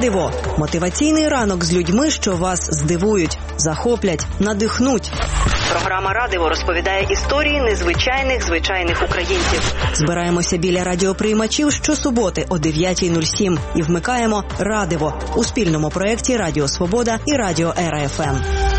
Радиво. Мотиваційний ранок з людьми, що вас здивують, захоплять, надихнуть. Програма «Радиво» розповідає історії незвичайних звичайних українців. Збираємося біля радіоприймачів щосуботи о 9:07 і вмикаємо «Радиво» у спільному проєкті «Радіо Свобода» і «Радіо Ера ФМ».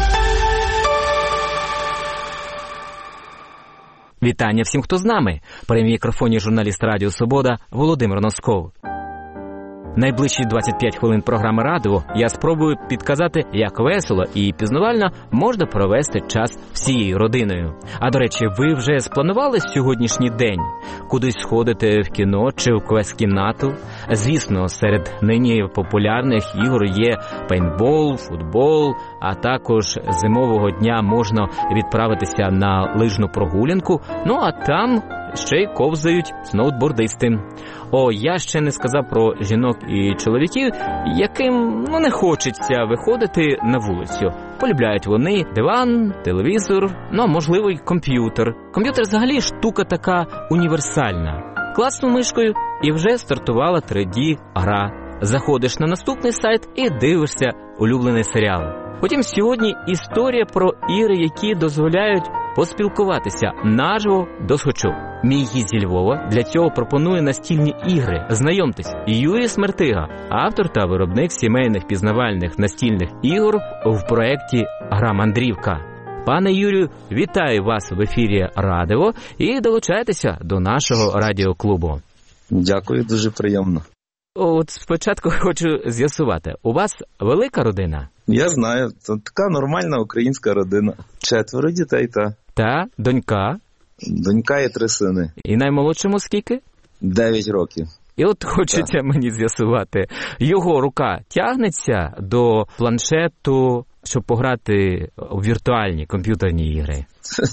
Вітання всім, хто з нами. При мікрофоні журналіст Радіо Свобода Володимир Носков. Найближчі 25 хвилин програми «Радиво» я спробую підказати, як весело і пізнавально можна провести час всією родиною. А, до речі, ви вже спланували сьогоднішній день? Кудись сходити в кіно чи в квест-кімнату? Звісно, серед нині популярних ігор є пейнтбол, футбол, а також зимового дня можна відправитися на лижну прогулянку, ну а там ще й ковзають сноубордисти. Я ще не сказав про жінок і чоловіків, яким не хочеться виходити на вулицю. Полюбляють вони диван, телевізор, можливо й комп'ютер. Комп'ютер взагалі штука така універсальна. Класнув мишкою і вже стартувала 3D-гра. Заходиш на наступний сайт і дивишся улюблений серіал. Потім сьогодні історія про ігри, які дозволяють поспілкуватися наживо досхочу. Мій гість зі Львова для цього пропонує настільні ігри. Знайомтесь, Юрій Смертига, автор та виробник сімейних пізнавальних настільних ігор в проєкті «Гра Мандрівка». Пане Юрію, вітаю вас в ефірі «Радиво» і долучайтеся до нашого радіоклубу. Дякую, дуже приємно. Спочатку хочу з'ясувати, у вас велика родина? Я знаю, це така нормальна українська родина. 4 дітей, Та, донька? Донька і 3 сини. І наймолодшому скільки? 9 років. І хочеться мені з'ясувати, його рука тягнеться до планшету, щоб пограти у віртуальні комп'ютерні ігри?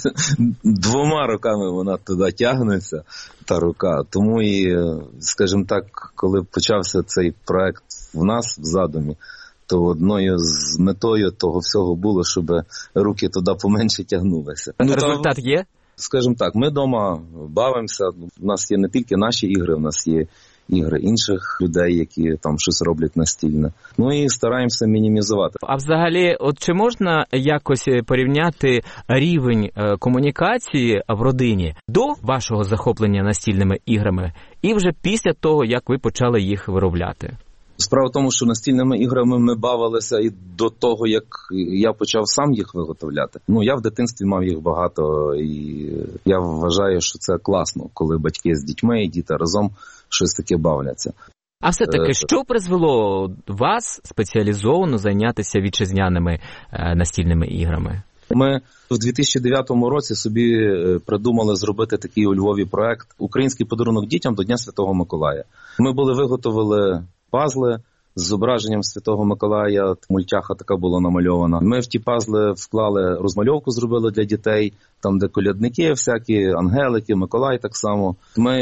2 руками вона туди тягнеться, та рука. Тому і, скажімо так, коли почався цей проект в нас в задумі, то одною з метою того всього було, щоб руки туди поменше тягнулися. Результат є? Скажімо так, ми вдома бавимося, у нас є не тільки наші ігри, у нас є ігри інших людей, які там щось роблять настільне. І стараємося мінімізувати. А взагалі, чи можна якось порівняти рівень комунікації в родині до вашого захоплення настільними іграми і вже після того, як ви почали їх виробляти? Справа в тому, що настільними іграми ми бавилися і до того, як я почав сам їх виготовляти. Я в дитинстві мав їх багато, і я вважаю, що це класно, коли батьки з дітьми і діти разом щось таке бавляться. А все-таки, що призвело вас спеціалізовано зайнятися вітчизняними настільними іграми? Ми в 2009 році собі придумали зробити такий у Львові проект «Український подарунок дітям до Дня Святого Миколая». Ми виготовили пазли з зображенням Святого Миколая, мультяха така була намальована. Ми в ті пазли вклали розмальовку, зробили для дітей, там де колядники всякі, ангелики, Миколай так само. Ми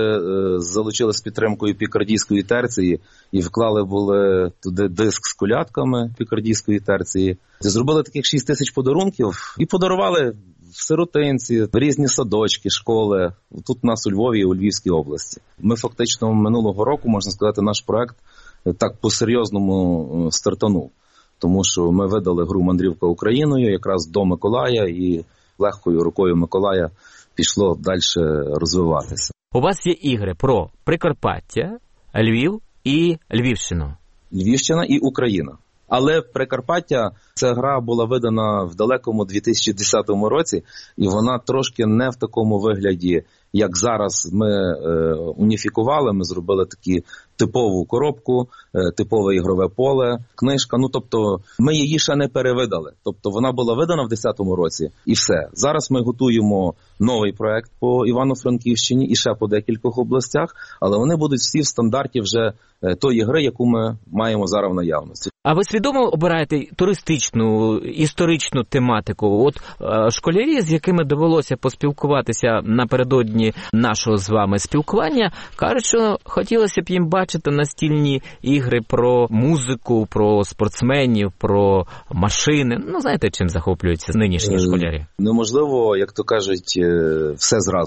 залучили з підтримкою пікардійської терції і вклали туди диск з колядками пікардійської терції. Зробили таких 6 тисяч подарунків і подарували в сиротинці, в різні садочки, школи. Тут у нас у Львові і у Львівській області. Ми фактично минулого року, можна сказати, наш проект так по-серйозному стартанув. Тому що ми видали гру «Мандрівка Україною» якраз до Миколая, і легкою рукою Миколая пішло далі розвиватися. У вас є ігри про Прикарпаття, Львів і Львівщину. Львівщина і Україна. Але Прикарпаття, ця гра була видана в далекому 2010 році, і вона трошки не в такому вигляді, як зараз ми уніфікували, ми зробили такі типову коробку, типове ігрове поле, книжка. Тобто ми її ще не перевидали. Тобто вона була видана в 2010 році і все. Зараз ми готуємо новий проект по Івано-Франківщині і ще по декількох областях, але вони будуть всі в стандарті вже тої гри, яку ми маємо зараз в наявності. А ви свідомо обираєте туристичну, історичну тематику? Школярі, з якими довелося поспілкуватися напередодні нашого з вами спілкування, кажуть, що хотілося б їм бачити настільні ігри про музику, про спортсменів, про машини. Знаєте, чим захоплюються нинішні школярі? Неможливо, як то кажуть, все зразу.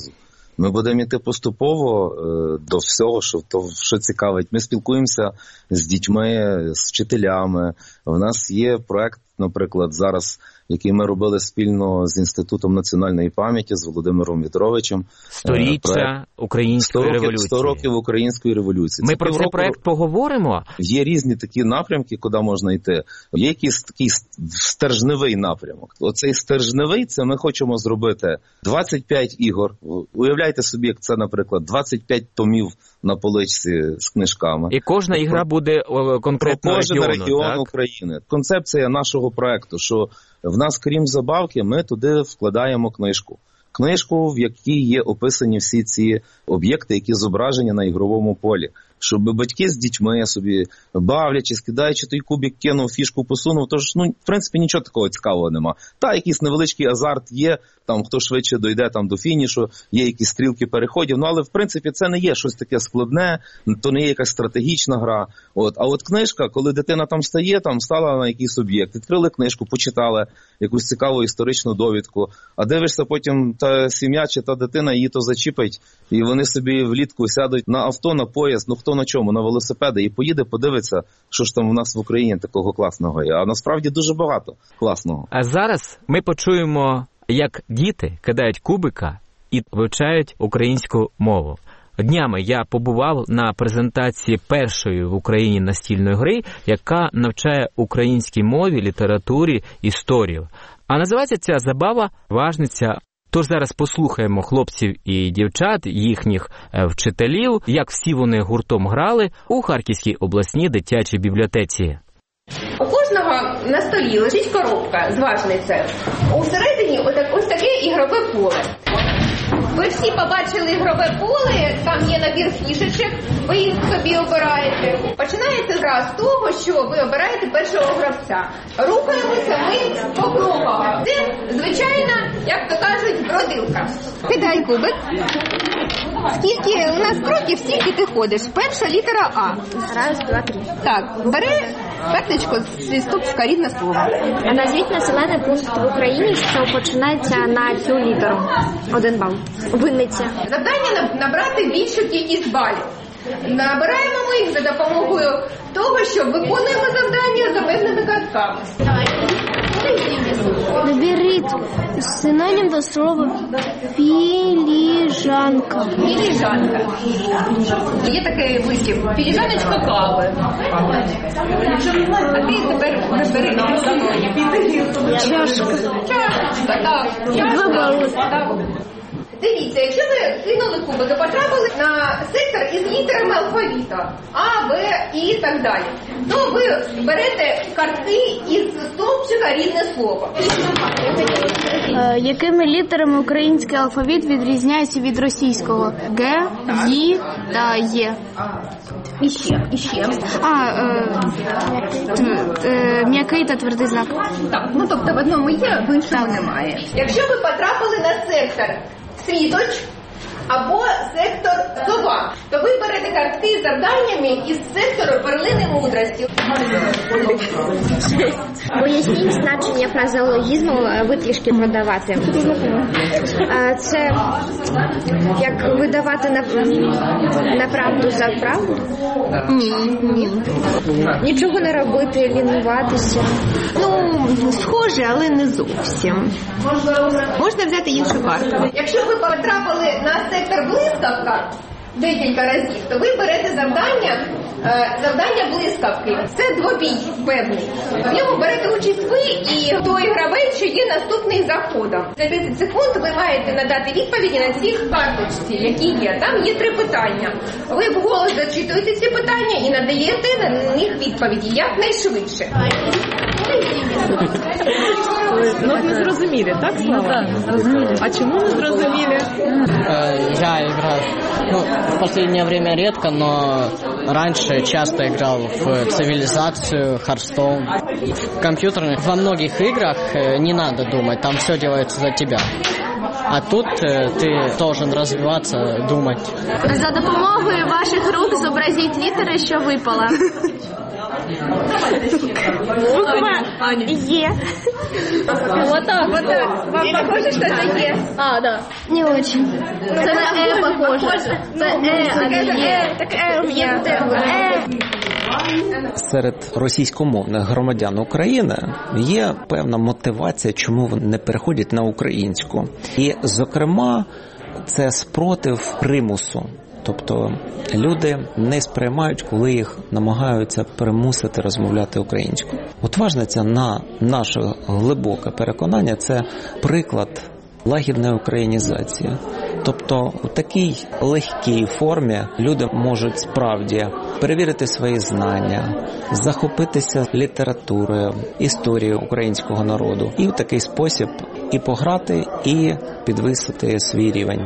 Ми будемо йти поступово до всього, що цікавить. Ми спілкуємося з дітьми, з вчителями. У нас є проект, наприклад, зараз, який ми робили спільно з Інститутом національної пам'яті, з Володимиром Вітровичем. Сторіччя Української революції. 100 років Української революції. Ми про цей проект поговоримо. Є різні такі напрямки, куди можна йти. Є якийсь такий стержневий напрямок. Оцей стержневий, це ми хочемо зробити 25 ігор. Уявляйте собі, як це, наприклад, 25 томів на поличці з книжками. І кожна ігра буде конкретно регіон України. Концепція нашого проекту, що в нас, крім забавки, ми туди вкладаємо книжку. Книжку, в якій є описані всі ці об'єкти, які зображені на ігровому полі. Щоб батьки з дітьми собі, бавлячись, кидаючи той кубик, кинув, фішку посунув, тож, в принципі, нічого такого цікавого нема. Та, якийсь невеличкий азарт є, там, хто швидше дойде там до фінішу, є якісь стрілки переходів, але, в принципі, це не є щось таке складне, то не є якась стратегічна гра. А от книжка, коли дитина там стає, там стала на якийсь об'єкт, відкрили книжку, почитали якусь цікаву історичну довідку, а дивишся потім, та сім'я чи та дитина її то зачіпить, і вони собі влітку сядуть на авто, на поїзд, хто на чому, на велосипеди, і поїде, подивиться, що ж там у нас в Україні такого класного є. А насправді дуже багато класного. А зараз ми почуємо, як діти кидають кубика і вивчають українську мову. Днями я побував на презентації першої в Україні настільної гри, яка навчає українській мові, літературі, історію. А називається ця забава «Важниця». Тож зараз послухаємо хлопців і дівчат, їхніх вчителів, як всі вони гуртом грали у Харківській обласній дитячій бібліотеці. У кожного на столі лежить коробка з важницею. Усередині ось таке ігрове поле. Ви всі побачили ігрове поле, там є набір фішечок, ви їх собі обираєте. Починається гра з того, що ви обираєте першого гравця. Рухаємося ми покроково. Це, звичайна, як то кажуть, бродилка. Кидай кубик. Скільки у нас кроків, стільки ти ходиш. Перша літера А. Раз, два, три. Так, бери карточку зі стопчика «Рідне слово». А назвіть населений пункт в Україні, що починається на цю літеру. 1 бал. Винниця. Завдання набрати більшу кількість балів. Набираємо ми їх за допомогою того, що виконуємо завдання за певними картками. Наберіть синонім до слова філіжанка. Філіжанка. Є такий вислів. Філіжаночка кави. А ти тепер набери Чашка. Чашечка, так. 2 бали. Дивіться, якщо ви кинули кубики, потрапили на сектор із літерами алфавіту А, Б, І і так далі, то ви берете картки із стовпчика «Рідне слово». Якими літерами український алфавіт відрізняється від російського? Г, Ї та Є. І ще. М'який та твердий знак. Так, тобто в одному є, в іншому немає. Якщо ви потрапили на сектор «Світоч» або сектор «Сова», то ви берете картки з завданнями із сектору «Перлини мудрості». Поясніть значення фразеологізму «витрішки продавати». Це як видавати на правду за правду? Ні. Нічого не робити, лінуватися. Схоже, але не зовсім. Можна взяти іншу карту. Якщо ви потрапили на сектор «Блискавка» декілька разів, то ви берете завдання блискавки. Це двобій певний. В ньому берете участь ви і той гравець, що є наступний за ходом. За 30 секунд ви маєте надати відповіді на ці карточці, які є. Там є 3 питання. Ви вголос зачитуєте ці питання і надаєте на них відповіді якнайшвидше. Не зрозуміли, так, Слава? А чому не зрозуміли? Я играю, в последнее время редко, но раньше часто играл в Цивилизацию, Hearthstone. В компьютерных, во многих играх не надо думать, там все делается за тебя. А тут ти должен розвиватися, думати. За допомогою ваших рук зобразіть літери, що випала. Буква Е. Вот так. Вам похоже, что это Е? Да. Не очень. Это на Е похоже. Это а не Е. Так у меня. Серед російськомовних громадян України є певна мотивація, чому вони не переходять на українську. І, зокрема, це спротив примусу. Тобто люди не сприймають, коли їх намагаються примусити розмовляти українською. От важниця на наше глибоке переконання – це приклад лагідної українізації. Тобто у такій легкій формі люди можуть справді перевірити свої знання, захопитися літературою, історією українського народу і в такий спосіб і пограти, і підвисити свій рівень.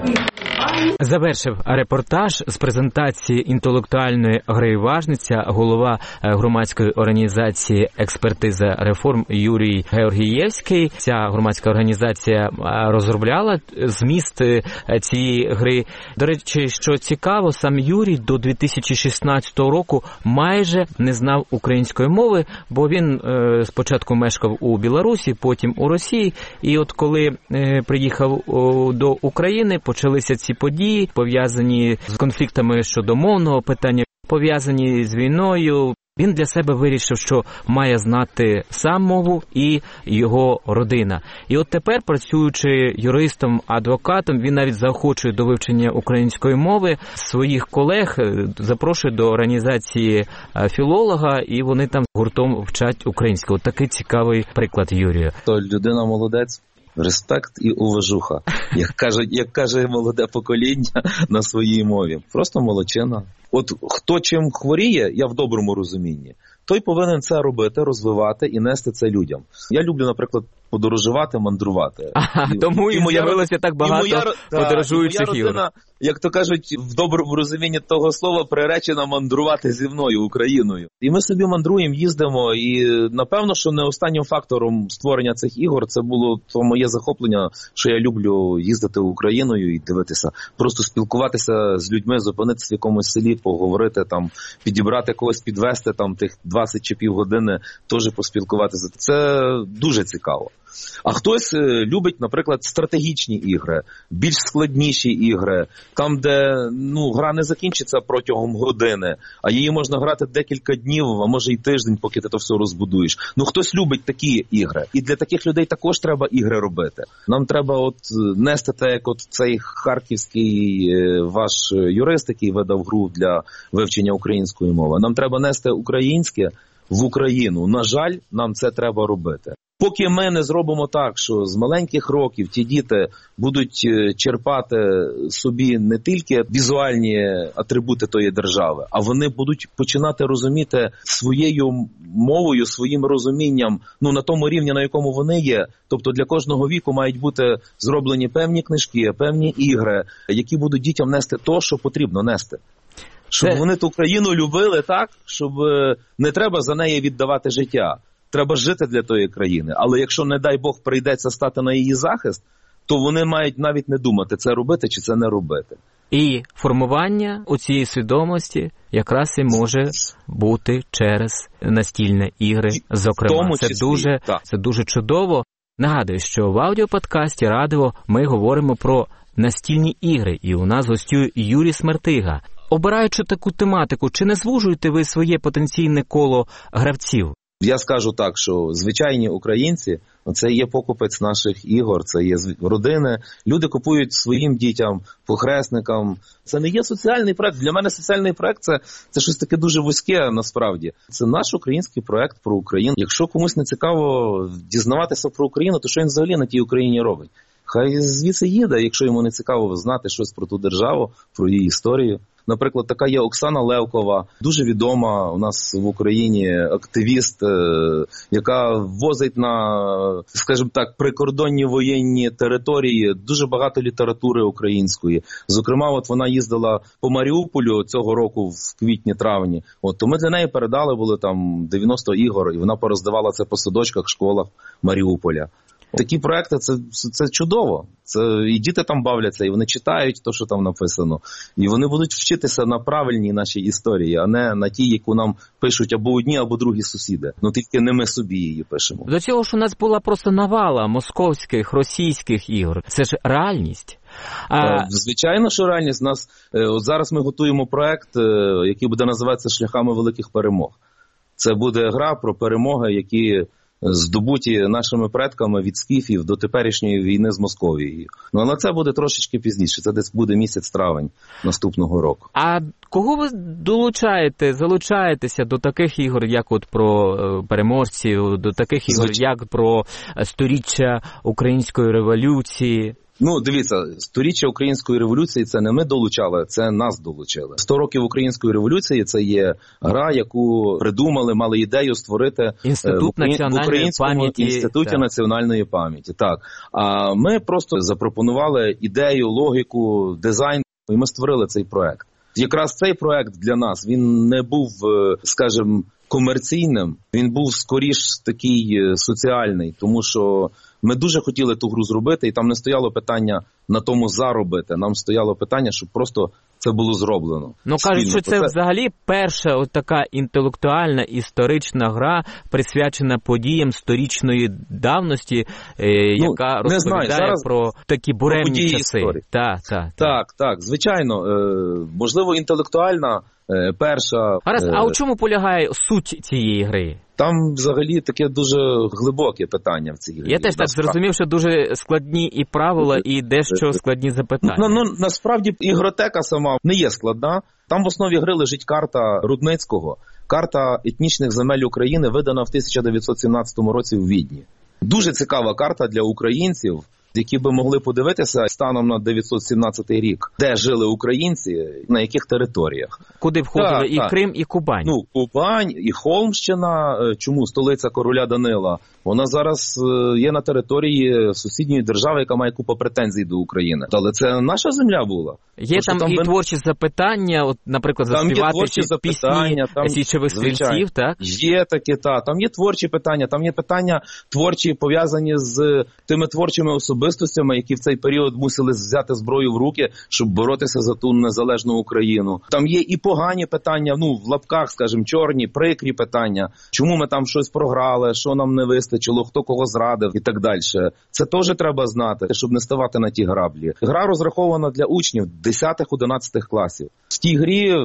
Завершив репортаж з презентації інтелектуальної гри «Важниця» голова громадської організації «Експертиза реформ» Юрій Георгієвський. Ця громадська організація розробляла зміст цієї гри. До речі, що цікаво, сам Юрій до 2016 року майже не знав української мови, бо він спочатку мешкав у Білорусі, потім у Росії. І от коли приїхав до України, почалися ці події, пов'язані з конфліктами щодо мовного питання, пов'язані з війною. Він для себе вирішив, що має знати сам мову і його родина. І от тепер, працюючи юристом, адвокатом, він навіть заохочує до вивчення української мови своїх колег, запрошує до організації філолога, і вони там гуртом вчать українську. От такий цікавий приклад Юрія. То людина молодець. Респект і уважуха, як каже молоде покоління на своїй мові. Просто молодчина. От хто чим хворіє, я в доброму розумінні, той повинен це робити, розвивати і нести це людям. Я люблю, наприклад, подорожувати, мандрувати. Тому і з'явилося так багато подорожуючих ігор. Як то кажуть, в доброму розумінні того слова, приречена мандрувати зі мною, Україною. І ми собі мандруємо, їздимо, і напевно, що не останнім фактором створення цих ігор це було то моє захоплення, що я люблю їздити Україною і дивитися, просто спілкуватися з людьми, зупинитися в якомусь селі, поговорити, там, підібрати когось, підвести там тих 20 чи півгодини, теж поспілкуватися. Це дуже цікаво. А хтось любить, наприклад, стратегічні ігри, більш складніші ігри, там, де гра не закінчиться протягом години, а її можна грати декілька днів, а може й тиждень, поки ти то все розбудуєш. Хтось любить такі ігри. І для таких людей також треба ігри робити. Нам треба нести те, як цей харківський ваш юрист, який видав гру для вивчення української мови. Нам треба нести українське в Україну. На жаль, нам це треба робити. Поки ми не зробимо так, що з маленьких років ті діти будуть черпати собі не тільки візуальні атрибути тої держави, а вони будуть починати розуміти своєю мовою, своїм розумінням, на тому рівні, на якому вони є. Тобто для кожного віку мають бути зроблені певні книжки, певні ігри, які будуть дітям нести то, що потрібно нести. Щоб вони ту країну любили так, щоб не треба за неї віддавати життя. Треба жити для тої країни. Але якщо, не дай Бог, прийдеться стати на її захист, то вони мають навіть не думати, це робити чи це не робити. І формування у цієї свідомості якраз і може бути через настільні ігри, зокрема. Це дуже чудово. Нагадую, що в аудіоподкасті «Радио» ми говоримо про настільні ігри. І у нас гостює Юрій Смертига. Обираючи таку тематику, чи не звужуєте ви своє потенційне коло гравців? Я скажу так, що звичайні українці – це є покупець наших ігор, це є родини. Люди купують своїм дітям, похресникам. Це не є соціальний проект. Для мене соціальний проект – це щось таке дуже вузьке насправді. Це наш український проект про Україну. Якщо комусь не цікаво дізнаватися про Україну, то що він взагалі на тій Україні робить? Хай звідси їде, якщо йому не цікаво знати щось про ту державу, про її історію. Наприклад, така є Оксана Левкова, дуже відома у нас в Україні активіст, яка возить на, скажімо так, прикордонні воєнні території дуже багато літератури української. Зокрема, вона їздила по Маріуполю цього року в квітні-травні. То ми для неї передали, були там 90 ігор, і вона пороздавала це по садочках, школах Маріуполя. Такі проекти це чудово. І діти там бавляться, і вони читають те, що там написано. І вони будуть вчитися на правильній нашій історії, а не на тій, яку нам пишуть або одні, або другі сусіди. Тільки не ми собі її пишемо. До цього ж у нас була просто навала московських, російських ігор. Це ж реальність. Звичайно, що реальність. От зараз ми готуємо проект, який буде називатися «Шляхами великих перемог». Це буде гра про перемоги, які здобуті нашими предками від скіфів до теперішньої війни з Московією. Але це буде трошечки пізніше, це десь буде місяць-травень наступного року. А кого ви залучаєтеся до таких ігор, як от про переможців, до таких ігор, як про сторіччя Української революції? Дивіться, сторіччя Української революції – це не ми долучали, це нас долучили. 100 років Української революції – це є гра, яку придумали, мали ідею створити Інститут національної пам'яті. Інституті національної пам'яті, так. А ми просто запропонували ідею, логіку, дизайн, і ми створили цей проект. Якраз цей проект для нас, він не був, скажімо, комерційним, він був скоріш такий соціальний, тому що ми дуже хотіли ту гру зробити, і там не стояло питання на тому заробити, нам стояло питання, щоб просто це було зроблено. Кажуть, що це взагалі перша от така інтелектуальна історична гра, присвячена подіям сторічної давності, яка розповідає зараз про такі буремні часи. Так, звичайно, можливо, інтелектуальна перша. А у чому полягає суть цієї гри? Там взагалі таке дуже глибоке питання в цій грі. Я теж так зрозумів, що дуже складні і правила, і дещо складні запитання. Насправді ігротека сама не є складна. Там в основі гри лежить карта Рудницького, карта етнічних земель України, видана в 1917 році у Відні. Дуже цікава карта для українців, які би могли подивитися станом на 917 рік, де жили українці, на яких територіях. Куди входили і Крим, і Кубань. Кубань, і Холмщина, чому столиця короля Данила, вона зараз є на території сусідньої держави, яка має купу претензій до України. Але це наша земля була. Є там і творчі запитання, от, наприклад, заспівати пісні січових стрільців, так? Є таке, там є творчі питання, там є питання творчі, пов'язані з тими творчими особистостями, які в цей період мусили взяти зброю в руки, щоб боротися за ту незалежну Україну. Там є і погані питання, в лапках, скажімо, чорні, прикрі питання. Чому ми там щось програли, що нам не вистачило, хто кого зрадив і так далі. Це теж треба знати, щоб не ставати на ті граблі. Гра розрахована для учнів 10-11 класів. В тій грі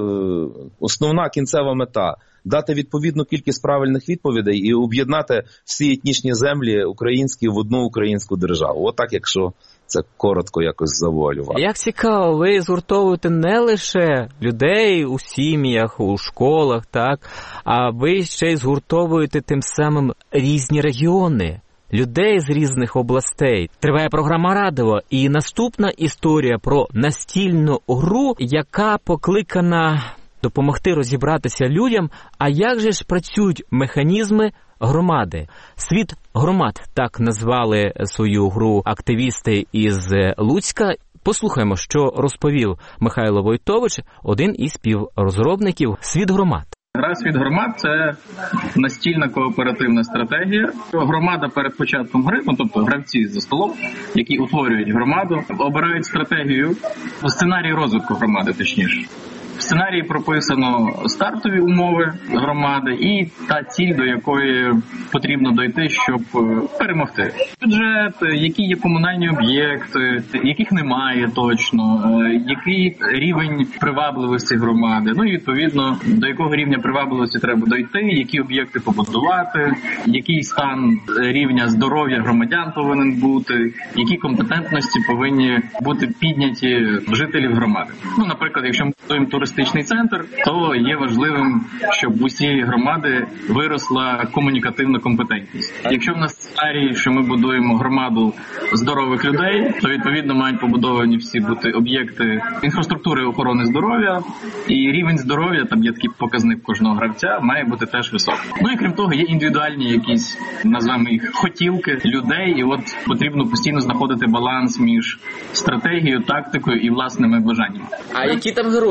основна кінцева мета – дати відповідну кількість правильних відповідей і об'єднати всі етнічні землі українські в одну українську державу. Отак, якщо це коротко якось завуалювати. Як цікаво, ви згуртовуєте не лише людей у сім'ях, у школах, так, а ви ще й згуртовуєте тим самим різні регіони. Людей з різних областей. Триває програма «Радиво» і наступна історія про настільну гру, яка покликана допомогти розібратися людям, а як же ж працюють механізми громади. «Світ громад» – так назвали свою гру активісти із Луцька. Послухаємо, що розповів Михайло Войтович, один із співрозробників «Світ громад». Гра «Світ громад» – це настільна кооперативна стратегія. Громада перед початком гри, тобто гравці за столом, які утворюють громаду, обирають стратегію, сценарій розвитку громади, точніше. В сценарії прописано стартові умови громади і та ціль, до якої потрібно дойти, щоб перемогти. Бюджет, які є комунальні об'єкти, яких немає точно, який рівень привабливості громади, і відповідно до якого рівня привабливості треба дойти, які об'єкти побудувати, який стан рівня здоров'я громадян повинен бути, які компетентності повинні бути підняті жителів громади. Наприклад, якщо ми будуємо туристичний центр, то є важливим, щоб в усій громади виросла комунікативна компетентність. Якщо в нас сценарій, що ми будуємо громаду здорових людей, то відповідно мають побудовані всі бути об'єкти інфраструктури охорони здоров'я, і рівень здоров'я, там є такий показник кожного гравця, має бути теж високий. І крім того, є індивідуальні якісь, назвемо їх, хотілки людей, і от потрібно постійно знаходити баланс між стратегією, тактикою і власними бажаннями. А які там герої є?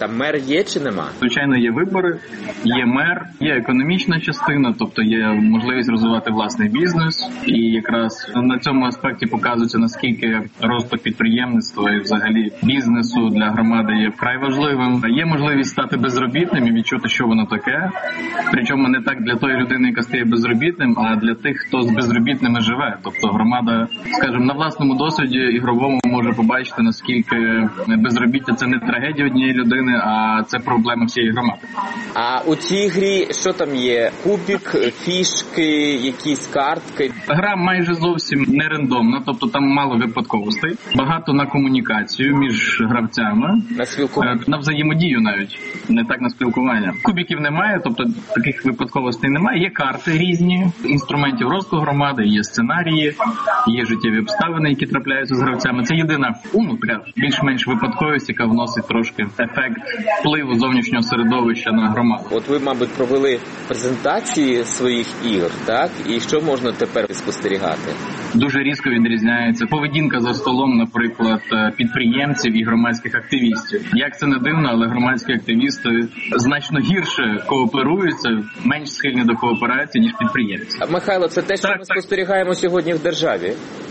Там мер є чи нема? Звичайно, є вибори, є мер, є економічна частина, тобто є можливість розвивати власний бізнес. І якраз на цьому аспекті показується, наскільки розвиток підприємництва і взагалі бізнесу для громади є вкрай важливим. Є можливість стати безробітним і відчути, що воно таке. Причому не так для тої людини, яка стає безробітним, а для тих, хто з безробітними живе. Тобто громада, скажімо, на власному досвіді ігровому може побачити, наскільки безробіття – це не трагедія однієї людини, а це проблема всієї громади. А у цій грі що там є? Кубик, фішки, якісь картки? Гра майже зовсім не рандомна, тобто там мало випадковостей. Багато на комунікацію між гравцями. На спілкування? На взаємодію навіть, не так на спілкування. Кубиків немає, тобто таких випадковостей немає. Є карти різні, інструментів розвитку громади, є сценарії, є життєві обставини, які трапляються з гравцями. Це єдина, така більш-менш випадковість, яка вносить трошки ефект впливу зовнішнього середовища на громаду. От ви, мабуть, провели презентації своїх ігор, так? І що можна тепер спостерігати? Дуже різко відрізняється поведінка за столом, наприклад, підприємців і громадських активістів. Як це не дивно, але громадські активісти значно гірше кооперуються, менш схильні до кооперації, ніж підприємці. Михайло, це те, що ми спостерігаємо сьогодні в державі?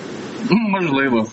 Можливо.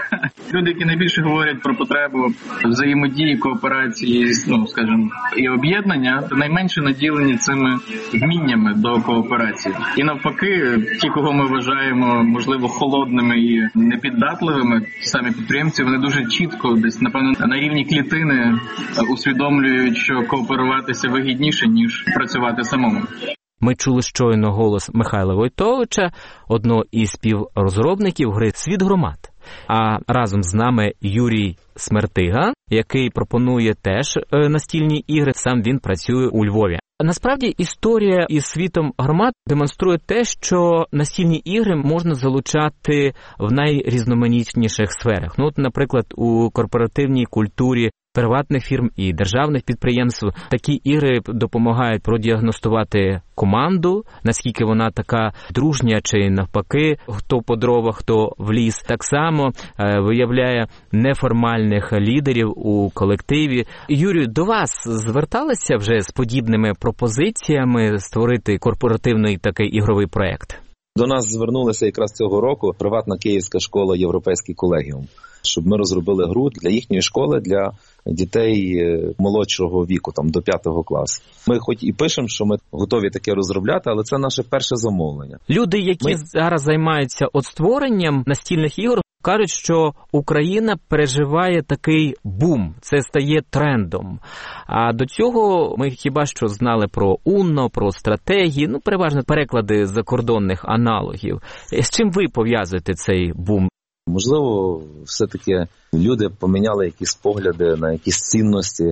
Люди, які найбільше говорять про потребу взаємодії, кооперації, скажімо, і об'єднання, найменше наділені цими вміннями до кооперації. І навпаки, ті, кого ми вважаємо, можливо, холодними і непіддатливими, ті самі підприємці, вони дуже чітко, десь, напевно, на рівні клітини усвідомлюють, що кооперуватися вигідніше, ніж працювати самому. Ми чули щойно голос Михайла Войтовича, одного із співрозробників гри «Світ громад». А разом з нами Юрій Смертига, який пропонує теж настільні ігри, сам він працює у Львові. Насправді історія із «Світом громад» демонструє те, що настільні ігри можна залучати в найрізноманітніших сферах. От, наприклад, у корпоративній культурі приватних фірм і державних підприємств такі ігри допомагають продіагностувати команду, наскільки вона така дружня чи навпаки, хто по дрова, хто в ліс. Так само виявляє неформальних лідерів у колективі. Юрію, до вас зверталися вже з подібними пропозиціями створити корпоративний такий ігровий проєкт? До нас звернулася якраз цього року приватна київська школа «Європейський колегіум», щоб ми розробили гру для їхньої школи, для дітей молодшого віку, там до 5 класу. Ми хоч і пишемо, що ми готові таке розробляти, але це наше перше замовлення. Люди, які зараз займаються створенням настільних ігор, кажуть, що Україна переживає такий бум, це стає трендом. А до цього ми хіба що знали про Uno, про стратегії, переважно переклади закордонних аналогів. З чим ви пов'язуєте цей бум? Можливо, все-таки люди поміняли якісь погляди на якісь цінності.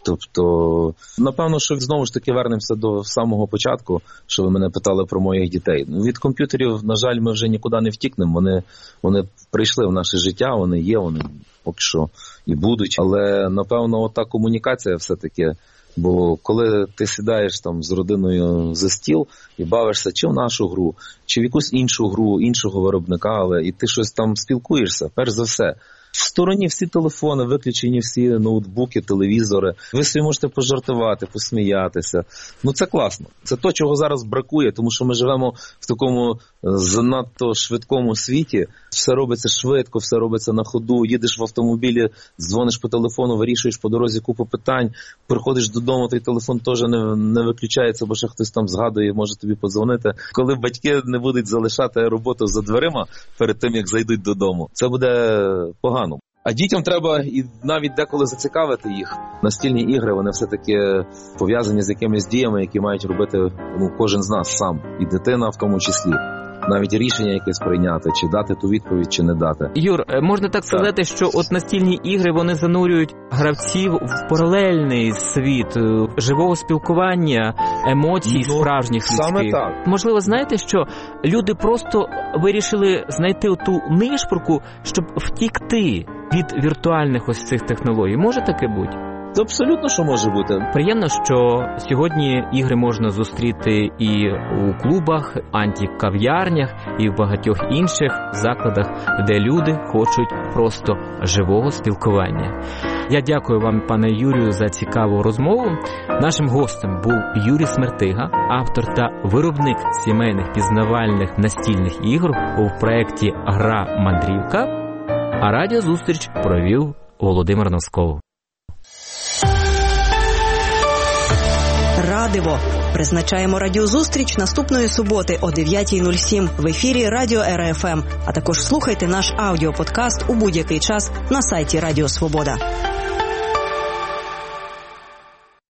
Тобто, напевно, що знову ж таки вернемося до самого початку, що ви мене питали про моїх дітей. Від комп'ютерів, на жаль, ми вже нікуди не втікнемо. Вони прийшли в наше життя, вони є, вони поки що і будуть. Але, напевно, ота комунікація все-таки. Бо коли ти сідаєш там з родиною за стіл і бавишся чи в нашу гру, чи в якусь іншу гру, іншого виробника, але і ти щось там спілкуєшся, перш за все. В стороні всі телефони, виключені всі ноутбуки, телевізори. Ви собі можете пожартувати, посміятися. Це класно. Це то, чого зараз бракує, тому що ми живемо в такому занадто швидкому світі. Все робиться швидко, все робиться на ходу. Їдеш в автомобілі, дзвониш по телефону, вирішуєш по дорозі купу питань. Приходиш додому, той телефон теж не виключається, бо ще хтось там згадує, може тобі подзвонити. Коли батьки не будуть залишати роботу за дверима перед тим, як зайдуть додому, це буде погано. А дітям треба і навіть деколи зацікавити їх. Настільні ігри, вони все-таки пов'язані з якимись діями, які мають робити кожен з нас сам. І дитина в тому числі. Навіть рішення якесь прийняти, чи дати ту відповідь, чи не дати. Юр, можна так сказати, що настільні ігри, вони занурюють гравців в паралельний світ живого спілкування, емоцій справжніх людських. Саме так. Можливо, знаєте, що люди просто вирішили знайти ту нишпорку, щоб втікти від віртуальних ось цих технологій. Може таке бути? Це абсолютно що може бути. Приємно, що сьогодні ігри можна зустріти і у клубах, антикав'ярнях, і в багатьох інших закладах, де люди хочуть просто живого спілкування. Я дякую вам, пане Юрію, за цікаву розмову. Нашим гостем був Юрій Смертига, автор та виробник сімейних пізнавальних настільних ігор у проєкті «Гра Мандрівка», а радіозустріч провів Володимир Носков. Радиво. Призначаємо радіозустріч наступної суботи о 9:07 в ефірі Радіо РФМ. А також слухайте наш аудіоподкаст у будь-який час на сайті Радіо Свобода.